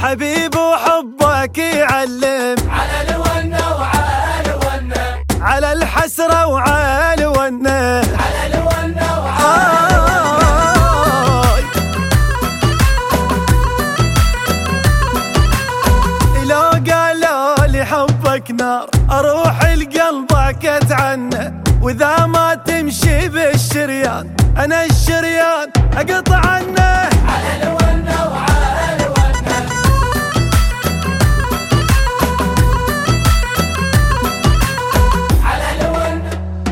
حبيب وحبك يعلم على الونة وعلى الونة، على الحسرة وعلى الونة، على الونة وعلى لو قالوا لي حبك نار اروح لقلبك اتعنى، واذا ما تمشي بالشريان انا الشريان اقطع عنه. على الونة وعلى الونة، على الونة.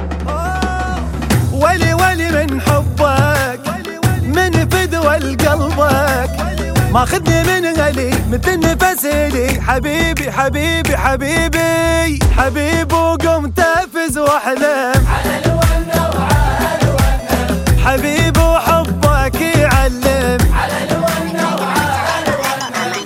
ولي ولي من حبك من فدوى لقلبك، ماخذني من غلي مثل نفس لي. حبيبي حبيبي حبيبي حبيبي وقمت افز واحلم. على الونة وعلى الونة، حبيبي وحبك يعلم على الونة وعلى الونة.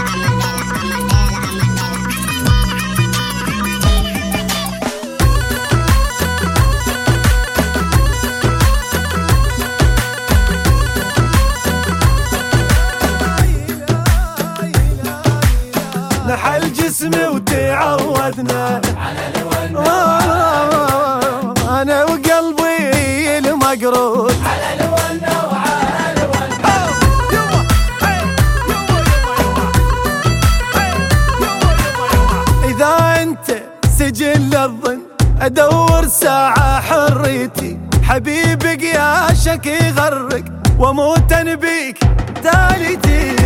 نحل جسمي وتعودنا على الونة انا وقلبي المقروض. على الونة وعلى الونة، إذا أنت سجن للظن أدور ساعة حريتي. حبيبي قياشك يغرق وأموت بيك تاليتي.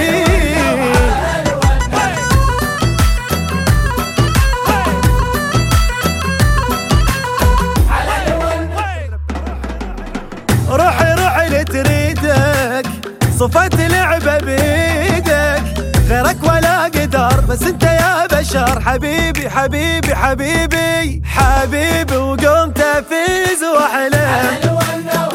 روحي روحي لتريدك، صفت لعبة بيدك، غيرك ولا قدر بس انت يا بشر. حبيبي حبيبي حبيبي حبيبي وقمت افيز واحلم. على الونة